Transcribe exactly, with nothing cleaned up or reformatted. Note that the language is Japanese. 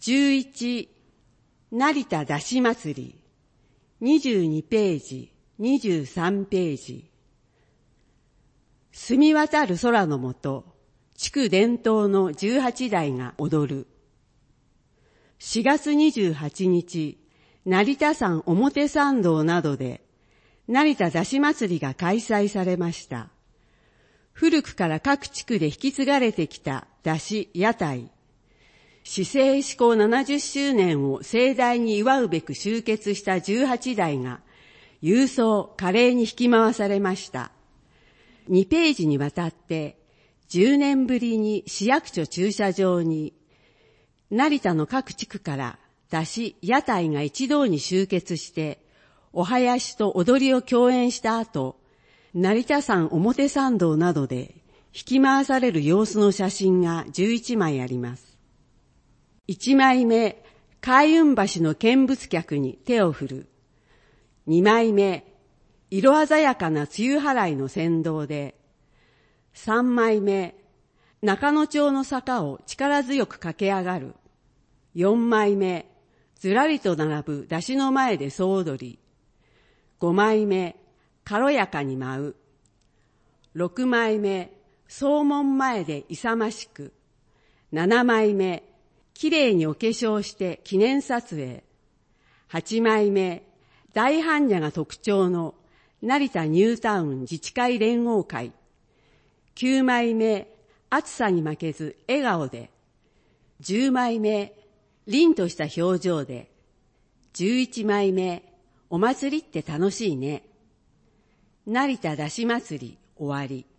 じゅういち、成田だし祭り。にじゅうにページ、にじゅうさんページ。澄み渡る空の下、地区伝統のじゅうはちだいが踊る。しがつにじゅうはちにち、成田山表参道などで、成田だし祭りが開催されました。古くから各地区で引き継がれてきただし屋台。市政施行ななじゅっしゅうねんを盛大に祝うべく集結したじゅうはちだいが、勇壮華麗に引き回されました。にページにわたって、じゅうねんぶりに市役所駐車場に、成田の各地区からだし屋台が一堂に集結して、お囃子と踊りを共演した後、成田山表参道などで引き回される様子の写真がじゅういちまいあります。いちまいめ、海運橋の見物客に手を振る。にまいめ、色鮮やかな梅雨払いの先導で。さんまいめ、中野町の坂を力強く駆け上がる。よんまいめ、ずらりと並ぶ出汁の前で総踊り。ごまいめ、軽やかに舞う。ろくまいめ、総門前で勇ましく。ななまいめ、きれいにお化粧して記念撮影。はちまいめ、大般若が特徴の成田ニュータウン自治会連合会。きゅうまいめ、暑さに負けず笑顔で。じゅうまいめ、凛とした表情で。じゅういちまいめ、お祭りって楽しいね。成田だし祭り終わり。